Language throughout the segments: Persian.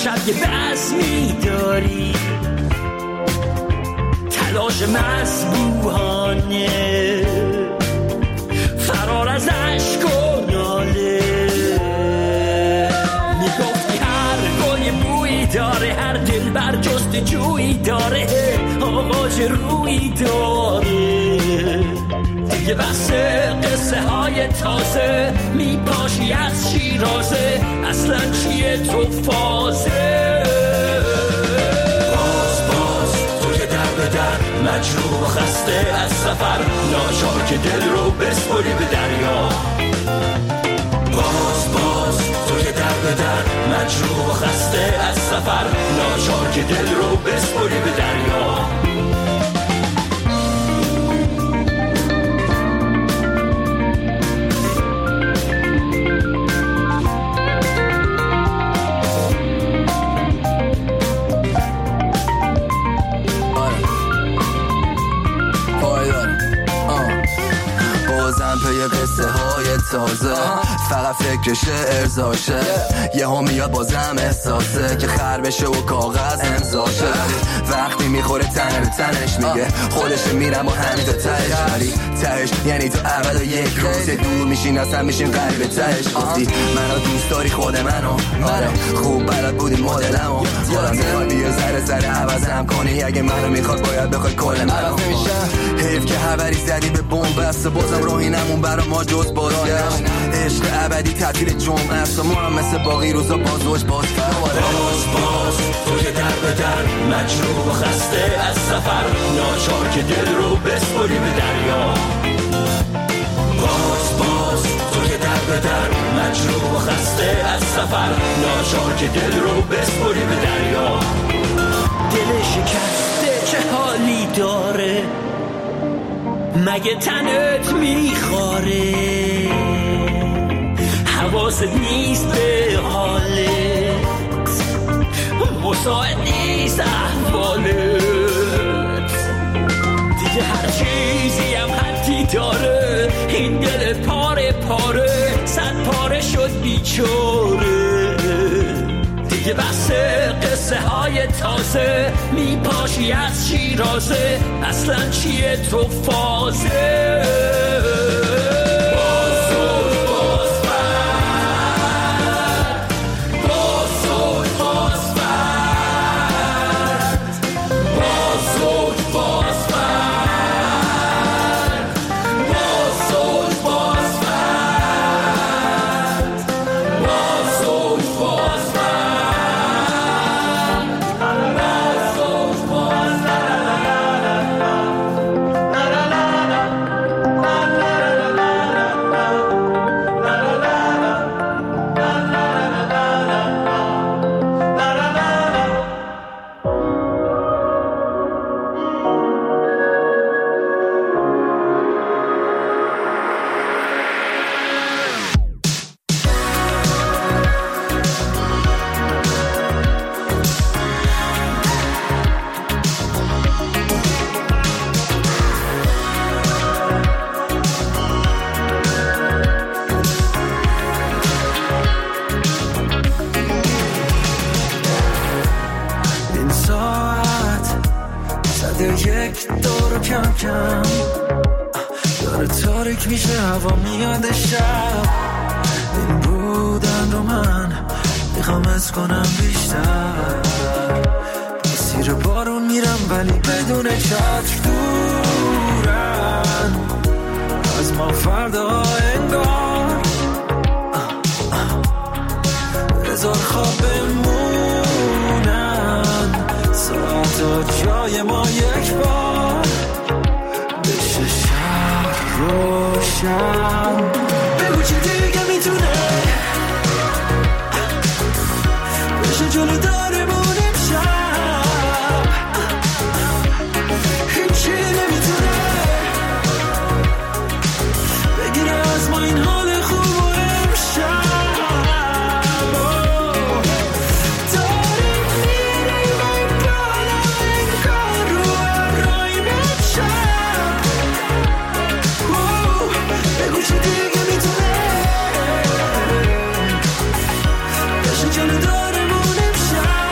شب یه بزمی داری، تلاش مذبوحانه، فرار از عشق و ناله. میگفتی هر گل بویی داره، هر دل بر جست جویی داره، آغاز رویی داره. دیگه بس قصه های تازه، میپاشی از شیرازه، اصلا چیه تو فازه؟ باز تو که در به در مجروح و خسته از سفر، ناچار که دل رو بسپری به دریا. باز تو که در به در مجروح و خسته از سفر، ناچار که دل رو بسپری به دریا. قصه های تازه فقط فکرشه ارزاشه، یه هم میاد بازم احساسه که خر بشه و کاغذ امضاشه. وقتی میخوره تن به تنش میگه خودش میرم و همین تا تهش، ولی تهش یعنی تو اول و یک روز دور میشین اصلا میشین قریب تهش. گفتی منو دوست داری خود منو، آره خوب بلد بودی مدلمو، حالا میخوای بیا ذره عوضم کنی، اگه منو میخواد باید بخوای کل منو. حیف که خبری زدی به بومبست، بازم راهی نمون برا ما جز بازگشت. عشق ابدی تعطیل جمعه است و ما هم مثل باقی روزا باز باز تو که در به در مجروح و خسته از سفر، ناچار که دل رو بسپری به دریا. باز تو که در به در مجروح و خسته از سفر، ناچار که دل رو بسپری به دریا. دل شکسته چه حالی داره، مگه تنت میخواره؟ حواست نیست به حالت، مساعد نیست احوالت. دیگه هر چیزی هم حدی داره، این دل پاره پاره صد پاره شد بیچاره. دیگه بس قصه های تازه، میپاشی از شیرازه، اصلا چیه تو فازه؟ داره تاریک میشه هوا میاد شب، این بودن رو من میخوام از کنم بیشتر. مسیر بارون میرم ولی بدون چتر، دورن از ما فردا انگار. هزار خواب بمونن ساعتا جای ما یک بار، بشه شهر روشن. بگو چی دیگه میتونه بشه جلو دارمون امشب، هیچی نمیتونه بگیره از ما این حال خوب و امشب. Jolly darling, moon and shine.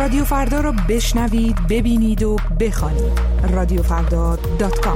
رادیو فردا رو بشنوید، ببینید و بخوانید. radiofrda.com.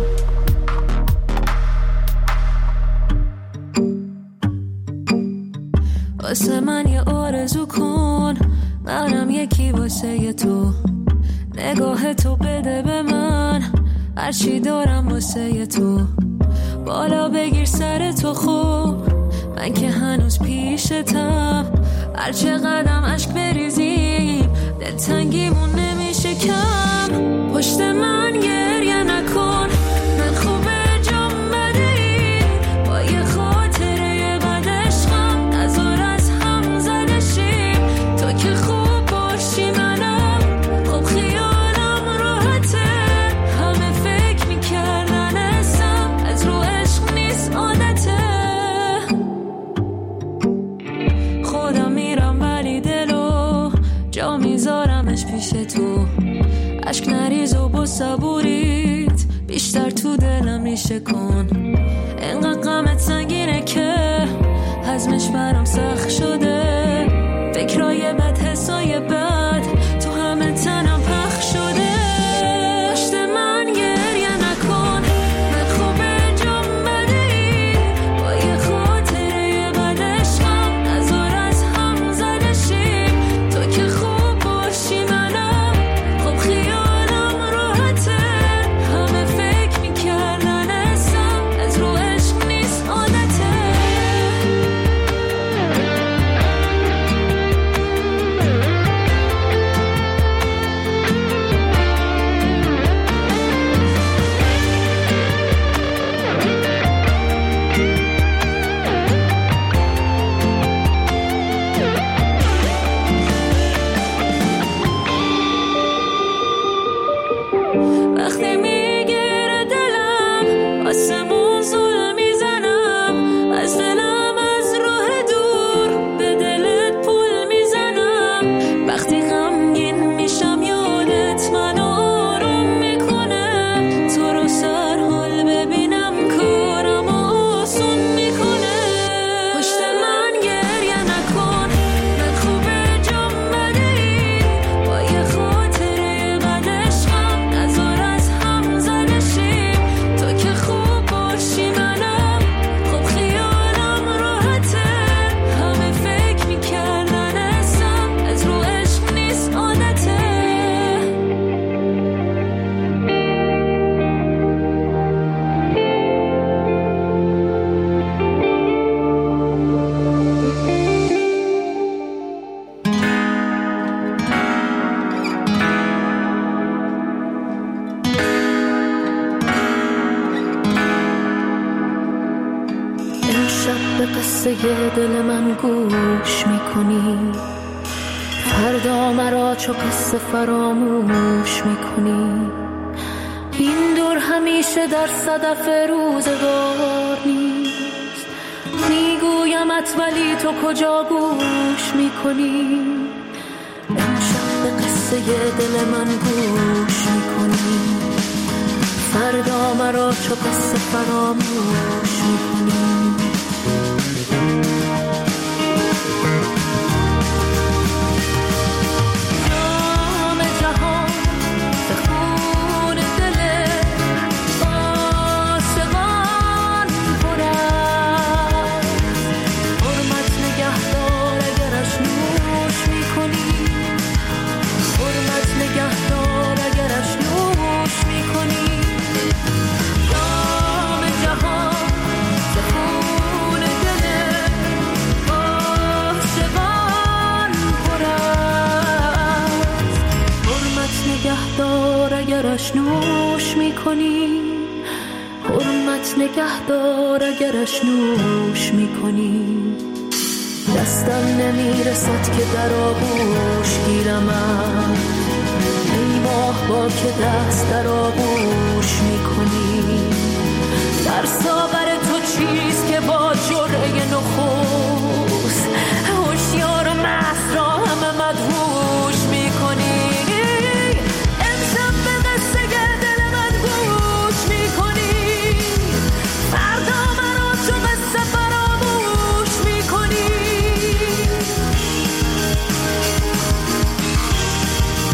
واسه من یه آرزو کن، منم یکی واسه تو. نگاه تو بده به من، هرچی دارم واسه تو. بالا بگیر سر تو خوب، من که هنوز پیشتم. هر چه قدم عشق بریزیم، دلتنگیمون نمیشه کم. پشت من گریه نکن، من خوبه جام بدهی. با یه خاطره بد عشقم نذار از هم زده شیم. تو که خوب باشی منم خوب خیالم راحته. همه فکر میکردن اسم از رو عشق نیست عادته. خودم میرم ولی دلو جا میذارمش پیش تو. عشق نریز و با صبوریت بیشتر تو دلم ریشه کن. اینقدر غمت سنگینه که هضمش برام سخت شده. فکرای بد، حسای بد تو همه تنم پخش شده. پشت من گریه نکن، من خوبه جام بدهی. با یه خاطره بد عشقم نذار از هم زده شیم. تو که خوب باشی منم خوب خیالم راحته. همه فکر میکردن اسم از رو عشق نیست عادته. وقتی میگیره دلم آسمون زل میزنم. از دلم از راه دور به دلت پول میزنم. وقتی غمگین میشم یادت منو آروم میکنه. تو رو سر حال ببینم کارم آسون میکنه. پشت من گریه نکن، من خوبه جام بدهی. با یه خاطره بد عشقم نذار از هم زده شیم. تو که خوب باشی منم خوب خیالم راحته. همه فکر میکردن اسم از رو عشق نیست عادته. امشب به قصه دل من گوش میکنی. فردا مرا چو قصه فراموش میکنی. این دور همیشه در صدف روزگار نیست. میگویمت ولی تو کجا گوش میکنی. امشب به قصه دل من گوش میکنی. فردا مرا چو قصه فراموش میکنی. جام جهان به خون دل عاشقان پر است. حرمت نگهدار اگرش نوش میکنی. حرمت نگهدار اگرش نوش میکنی. جام جهان به خون دل عاشقان پر است. حرمت نگهدار اگرش نوش میکنی. حرمت نگهدار اگرش نوش میکنی. دستم نمیرسد که در آغوش گیرمت. ای ماه با که دست در آغوش میکنی. در ساغر تو چیست که با جرعه نخست هوشیار و مست را همه مدهوش میکنی. امشب به قصه دل من گوش میکنی. فردا مرا چو قصه فراموش میکنی.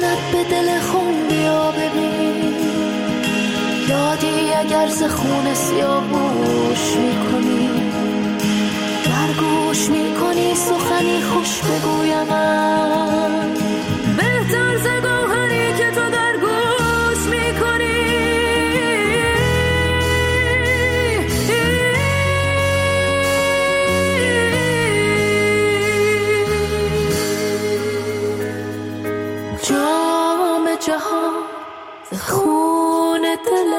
دلت به دل خون بیا ببین، یادی اگر ز خون سیاوش میکنی، در گوش میکنی سخنی خوش بگویم من، بهتر ز گوهری که تو در گوش میکنی. جام جهان ز خون دل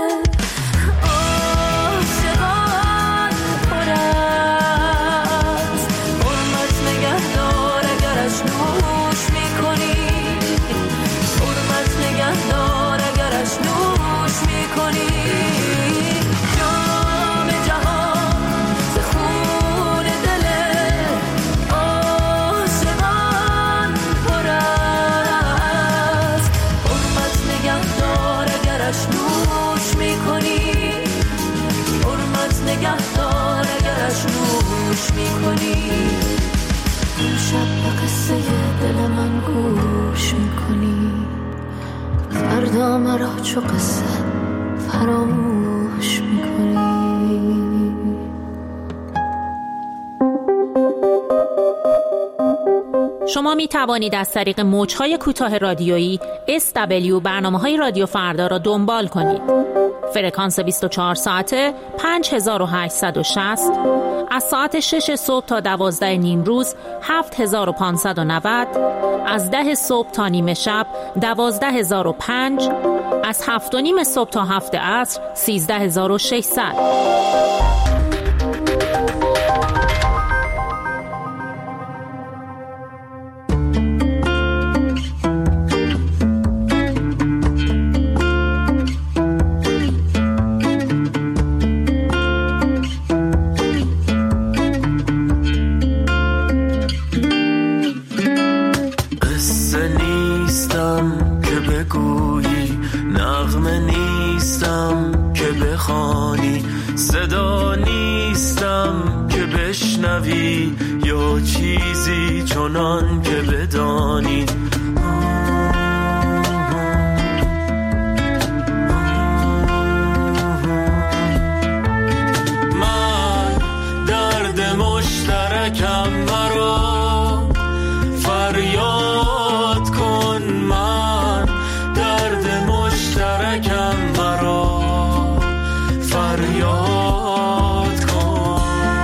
عاشقان پر است، حرمت نگهدار اگرش نوش میکنی، حرمت نگهدار اگرش نوش میکنی. جام جهان ز خون دل عاشقان پر است، حرمت نگهدار اگرش نوش میکنی، حرمت نگهدار اگرش نوش میکنی. شب به قصه دل من گوش میکنی، فردا مرا چو قصه فراموش میکنی. شما می توانید از طریق موج‌های کوتاه رادیویی SW برنامه‌های رادیو فردا را دنبال کنید. فرکانس 24 ساعته 5860، از ساعت 6 صبح تا 12 نیم روز 7590، از 10 صبح تا نیمه شب 12005، از 7 و نیم صبح تا 7 عصر 13600. صدا نیستم که بشنوی یا چیزی چنان که بدانی. من درد مشترکم مرا فریاد کن، من درد مشترکم مرا فریاد کن.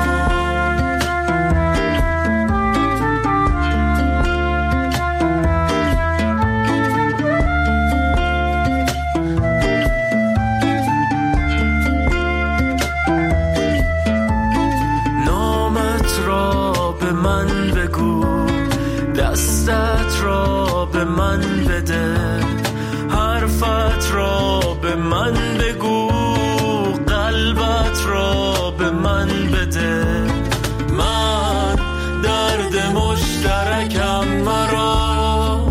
نامت را به من بگو، دستت را به من بده، حرفت را به من بگو، قلبت را به من بده. من درد مشترکم مرا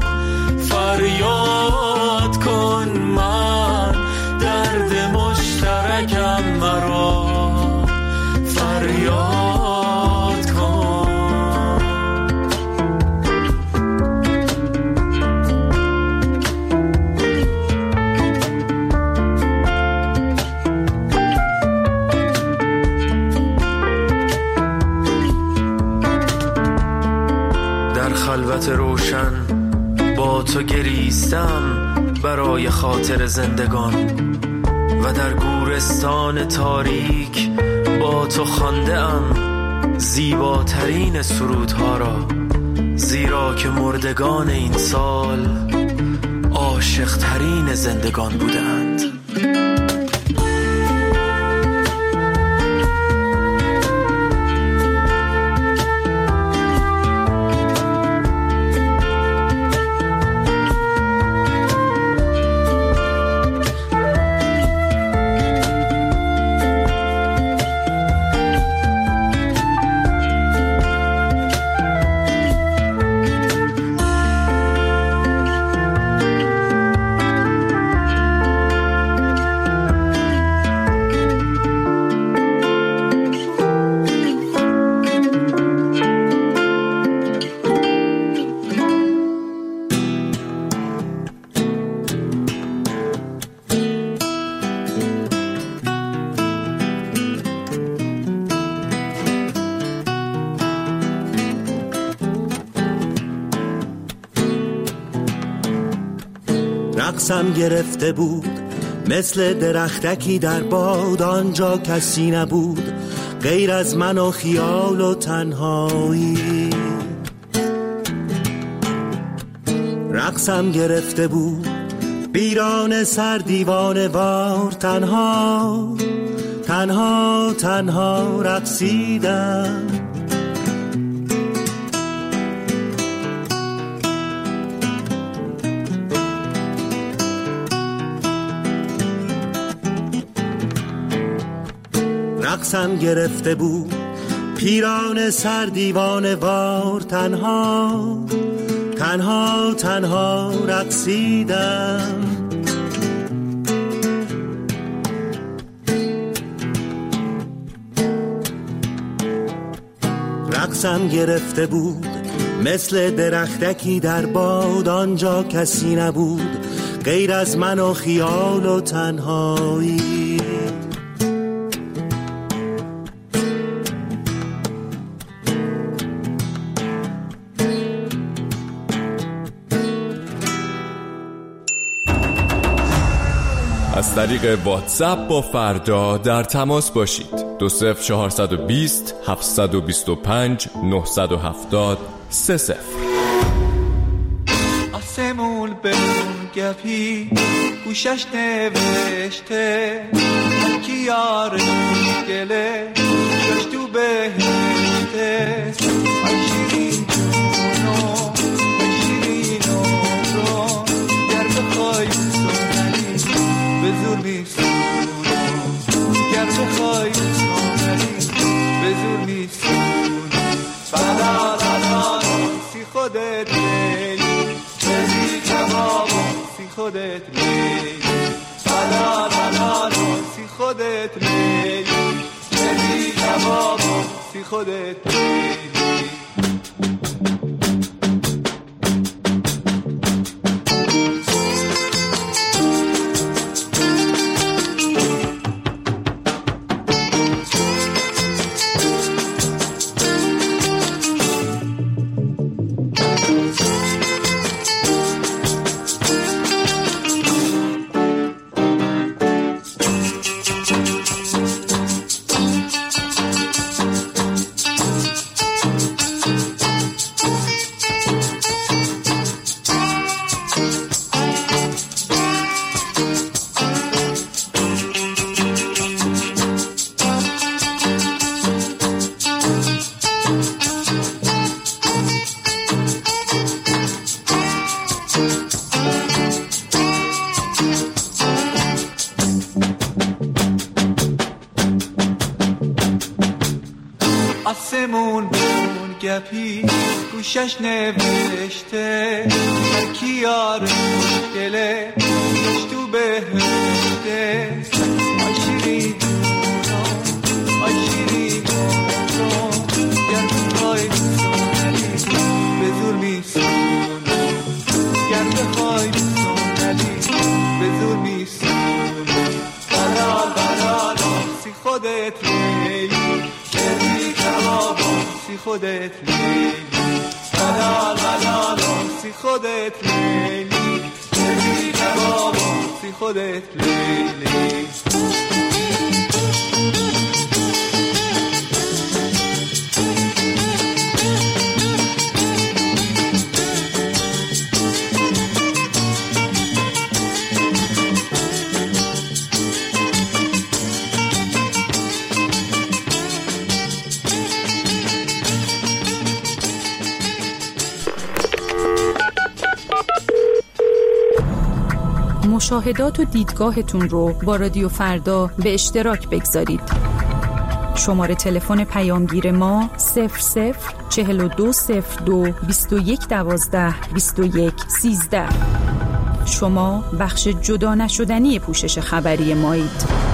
فریاد کن، من درد مشترکم مرا فریاد کن. خلوت روشن با تو گریستم برای خاطر زندگان، و در گورستان تاریک با تو خوانده‌ام زیباترین سرودها را، زیرا که مردگان این سال عاشق‌ترین زندگان بودند. رقصم گرفته بود مثل درختکی در باد، آنجا کسی نبود غیر از من و خیال و تنهایی. رقصم گرفته بود بیران سر دیوانه وار، تنها تنها تنها رقصیدم. رقصم گرفته بود پیران سر دیوانه وار، تنها تنها تنها رقصیدم. رقصم گرفته بود مثل درختکی در باد، آنجا کسی نبود غیر از من و خیال و تنهایی. از طریق واتساپ با فردا در تماس باشید. 20420 725 970 30. آسمون بمون گپی گوشش نوشته، کی یار گله جاش تو بهشته. شیرین جونو شیرین رو گر بخوای سونری به زور میسونو، گر بخوای سونری به زور میسونو. بلا بلا سی خودت میلی بزی کبابو سی خودت میلی. بلا بلا سی خودت میلی بزی کبابو سی خودت میلی. آسمون بمون گپی گوشش نوشته، کی یار مشکله جاش تو بهشته. آشیرین جونو آشیرین جونو گر بخوای سونلی به زور میسونو، گر بخوای سونلی به زور میسونو. بلال بلال سی خودت لیلی سی خودت لیلی. بلال بلال سی خودت لیلی بزی کبابو سی خودت لیلی. مشاهدات و دیدگاهتون رو با رادیو فردا به اشتراک بگذارید. شماره تلفن پیامگیر ما 004202 2112 2113. شما بخش جدا نشدنی پوشش خبری مایید.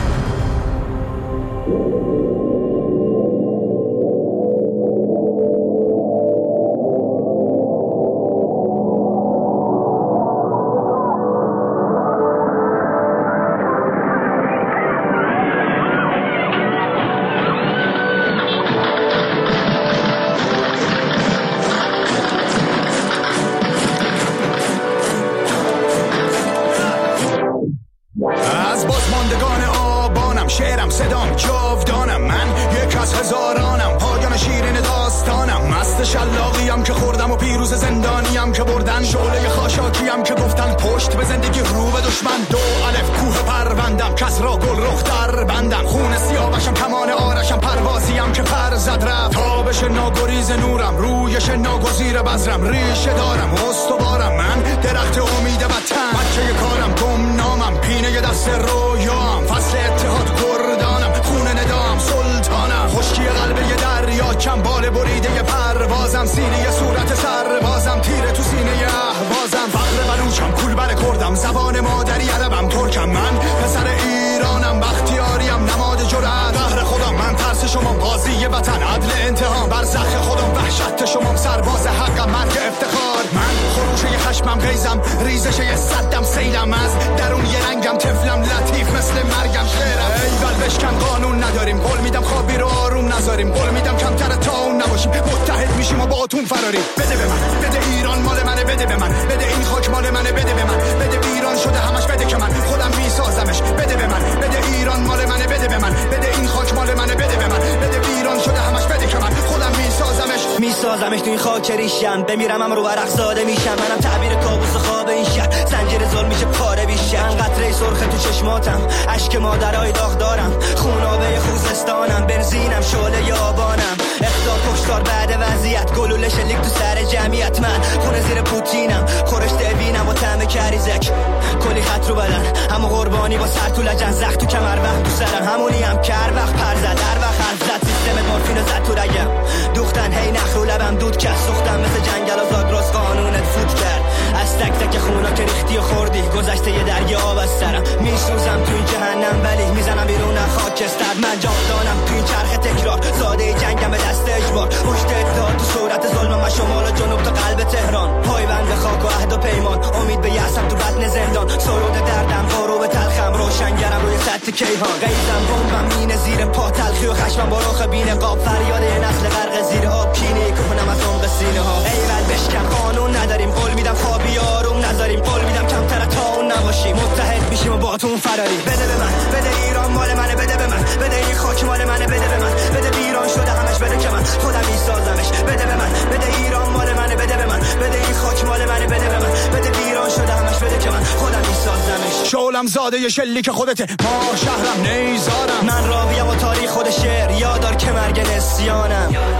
روز زندانیم که بردن، شعله خاشاکیم که گفتن پشت به زندگی رو به دشمن. 2 الف کوه پروندم، کس را گل رخ در بندم، خون سیاوشم کمان آرشم، پروازیم که پر زد رفت. تابش ناگریز نورم، رویش ناگزیر بذرم، ریشه دارم استوارم، من درخت امید وطن. بچه کارم گمنامم، پینه دست رویام، فصل اتحاد کردانم، خون ندام سلطانم. خشکی قلب یه دریا، چنبال بریده پروازم، سینه صورت سربازم، تیره تو سینه اهوازم. فقر بلوچم، کولبر کردم، زبان مادری عربم، ترکم، من پسر ایرانم، بختیاریم، نماد جرأت، قهر خودم، من ترس شما، قاضی وطن، عدل انتقام، برزخ خودم، وحشت شما، سرباز حقم، مرگ افتخار. من خروشه خشمم، غیزم، ریزش صدم، سیلم، از درون یه رنگم، طفلم، لطیف مثل مرگم، شعرم. ایول بشکن، قانون نداریم، قول میدم خوابی رو آروم نذاریم، قول میدم کمتر تا اون نباشیم، متحد میشیم و با اتون فراریم. بده به من، بده ایران مال منه، بده به من، بده این خاک مال منه، بده به من، بده ایران شده همش، بده که من خودم میسازمش، بده به من، بده ایران مال منه، بده به من، بده این خاک مال منه، بده به من، بده ایران شده همش، بده که من خودم میسازمش تو این خاک ریشم. بمیرم هم رو ورق زاده میشم، منم تعبیر کابوس خواب این شهر، زنجیر ظلم میشه پاره بیشم. قطره سرخ تو چشماتم، اشک مادرای داغ دارم، خونابه خوزستانم، بنزینم، شعله آبانم، اخطار کشتار بعد وضعیت، گلوله شلیک تو سر جمعیت. من خونه زیر پوتینم، خورشت وینم و طعم کریزک، کلی خط رو بدن، همو قربانی با سر تو لجن، زخم تو کمر وقت تو سرم، همونی هم که هر وقت پر زد، هر وقت حرف زد، سیستم مورفین زد تو رگم، دوختن هی نخ رو لبم دود کس، سوختم مثل جنگل و زاگرس، قانونت فوت کرد از تک تک خونا که ریختی و خوردی، گذشته یه دریا آب از سرم، میسوزم تو این جهنم ولی میزنم بیرون خاکستر. من جاودانم تو این چرخ تکرار، زاده جنگم به دست اجبار، پشت اتحاد تو صورت ظلمم، و شمال و جنوب تا قلب تهران، پایبند به خاک و عهد و پیمان، امید به یأسم تو بطن زندان، سرود دردم بارو به تلخم، روشنگرم روی سطح کیهان، غیظم بمبم مینه زیر پا، تلخی و خشمم با رخ بی‌نقاب، فریاد یه نسل غرق زیر آب، کینه کنم از عمق سینه ها. ایول بشکن، قانون نداریم، قول میدم خوابی آروم نذاریم، قول میدم کمتر تا اون نباشیم، متحد میشیم و با تون فراری. بده به من، بده ایران مال منه، بده به من، بده این خاک مال منه، بده به من، بده ایران شده همش، بده که من خودم میسازمش، بده به من، بده ایران مال منه، بده به من، بده این خاک مال منه، بده به من، بده ایران شده همش، بده که من خودم میسازمش. شعلم زاده شلیک خودته، ما شهرم نیزارم، من راویم و تاریخ خود شعر، یادار که مرگ نسیانم.